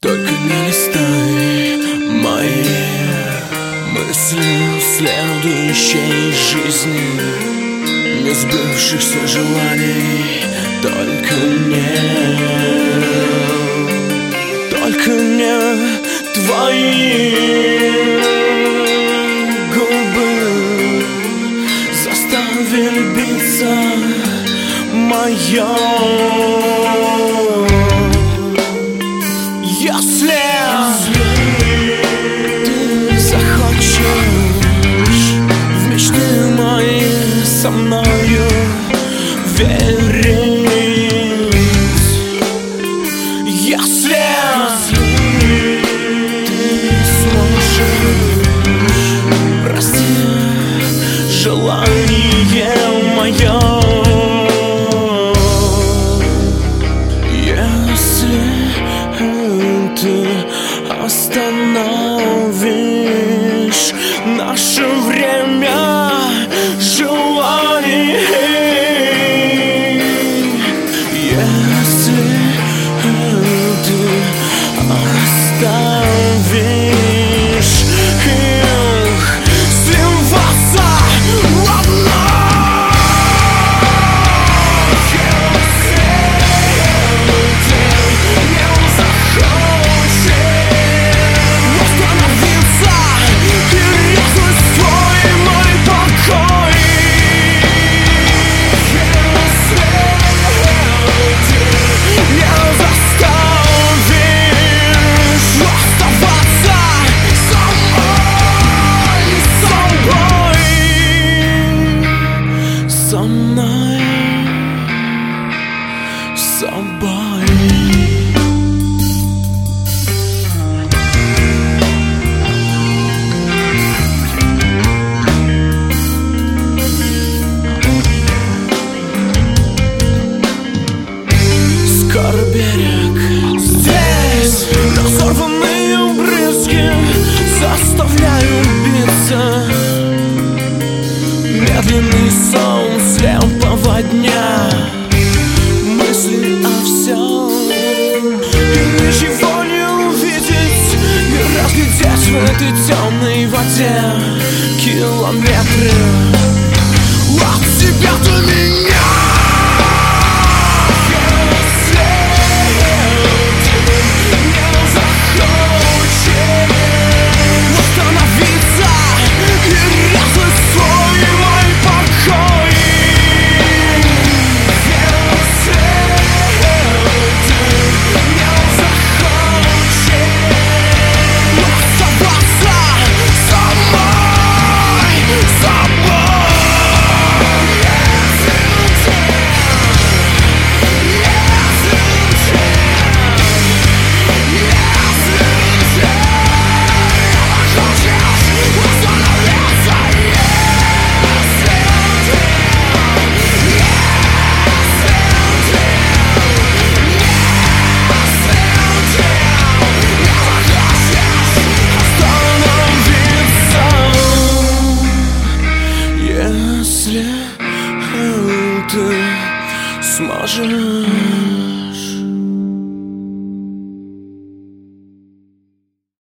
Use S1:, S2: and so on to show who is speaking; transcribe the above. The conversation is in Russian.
S1: Только не листай мои мысли в следующей жизни, не сбывшихся желаний, только не твои губы заставили биться моё. Если ты захочешь в мечты мои со мною верить, если ты сможешь простить желание мое, ты остановишь наше время желаний, если ты оставишь их сливаться в одно. Со мной, с собой. Скоро берег здесь, разорванные брызги заставляют биться. Медленный сон слепого дня, мысли о всем, и ничего не увидеть, не разглядеть в этой темной воде километры от тебя до меня. Если ты сможешь